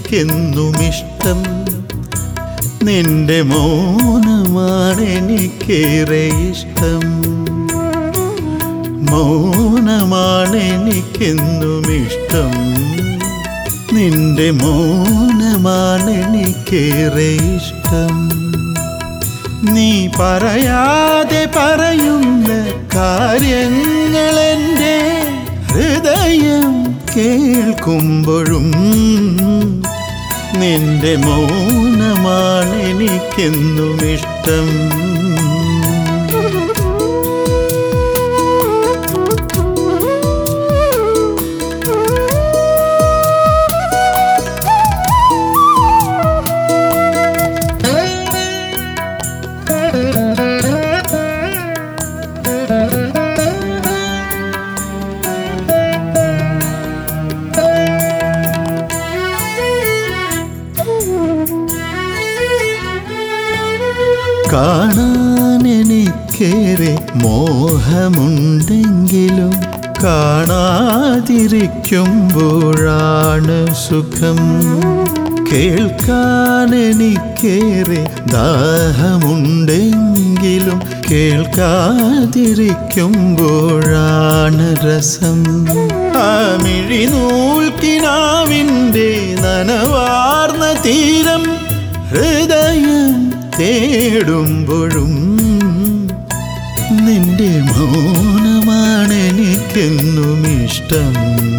മൗനമാണെനിക്കെന്നുമിഷ്ടം. നിന്റെ മൗനമാണെനിക്കേറെ ഇഷ്ടം. മൗനമാണെനിക്കെന്നുമിഷ്ടം. നിന്റെ മൗനമാണെനിക്കേറെ ഇഷ്ടം. നീ പറയാതെ പറയുന്ന കാര്യങ്ങളെൻ്റെ ഹൃദയം കേൾക്കുമ്പോഴും നിന്റെ മൗനമാണെനിക്കെന്നുമിഷ്ടം. കാണാനെനിക്കേറെ മോഹമുണ്ടെങ്കിലും കാണാതിരിക്കുമ്പോഴാണ് സുഖം. കേൾക്കാനെനിക്കേറെ ദാഹമുണ്ടെങ്കിലും കേൾക്കാതിരിക്കുമ്പോഴാണ് രസം. ആ മിഴിനൂൽക്കിനാവിൻ്റെ നനവാർന്ന തീരം ഹൃദയം തേടുമ്പോഴും നിന്റെ മൗനമാണെനിക്കെന്നുമിഷ്ടം.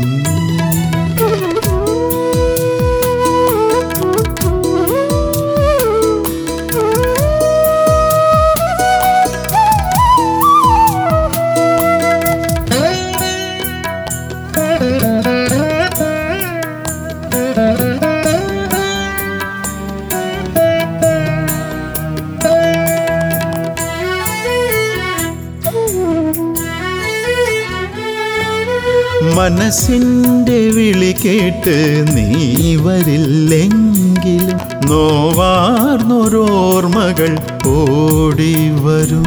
മനസ്സിൻ്റെ വിളി കേട്ട് നീ വരില്ലെങ്കിലും നോവാർന്നൊരോർമ്മകൾ ഓടി വരും.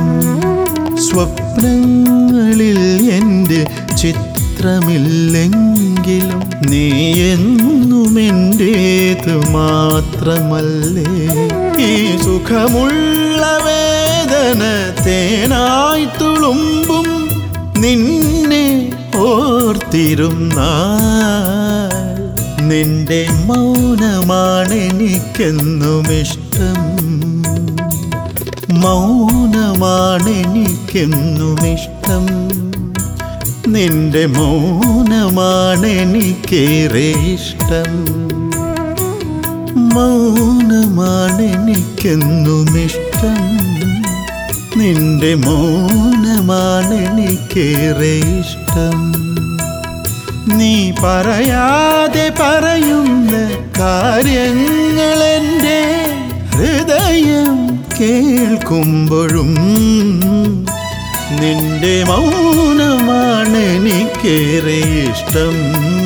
സ്വപ്നങ്ങളിൽ എൻ്റെ ചിത്രമില്ലെങ്കിലും നീ എന്നും എൻ്റേത് മാത്രമല്ലേ. ഈ സുഖമുള്ള വേദന തേനായി തുളുമ്പും നിന്നെ ഓർത്തിരുന്നാൽ നിന്റെ മൗനമാണെനിക്കെന്നുമിഷ്ടം. മൗനമാണെനിക്കെന്നുമിഷ്ടം. നിന്റെ മൗനമാണെനിക്കേറെ ഇഷ്ടം. മൗനമാണെനിക്കെന്നുമിഷ്ടം. നിന്റെ മൗനമാണെനിക്കേറെ ഇഷ്ടം. നീ പറയാതെ പറയുന്ന കാര്യങ്ങളെൻ്റെ ഹൃദയം കേൾക്കുമ്പോഴും നിന്റെ മൗനമാണെനിക്കേറെ ഇഷ്ടം.